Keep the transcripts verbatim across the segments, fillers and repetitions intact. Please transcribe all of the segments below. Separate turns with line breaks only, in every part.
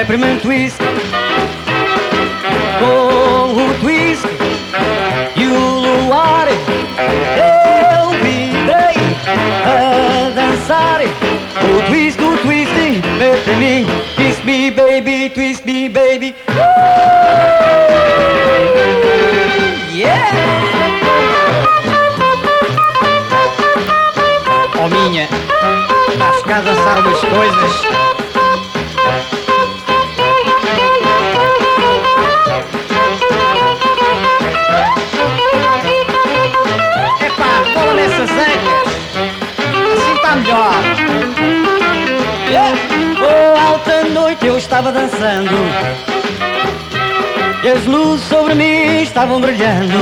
peppermint twist. Com o twist e o luar eu virei a dançar. O twist, o twist, peppermint, kiss me baby, twist me baby. Yeah!
Oh minha, estás cá a dançar umas coisas. Epá, cola nessas ancas. Assim está melhor.
Yeah! Oh, alta noite eu estava dançando e as luzes sobre mim estavam brilhando.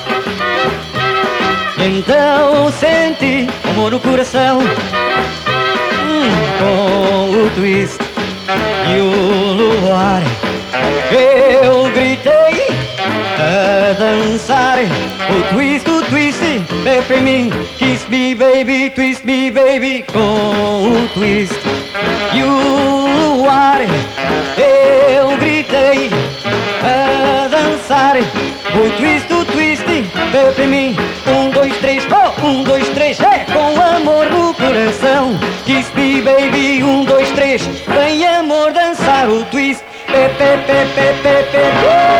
Então senti amor no coração, hum, com o twist e o luar. Eu gritei a dançar. O twist, o twist, peppermint, kiss me baby, twist me baby. Com o twist e o luar eu gritei a dançar. O twist, o twist, peppermint. Um, dois, três, oh! Um, dois, três, é! Com amor no coração. Kiss me baby, um, dois, três. Vem amor dançar o twist. Pe, pe, pe, pe, pe, pe.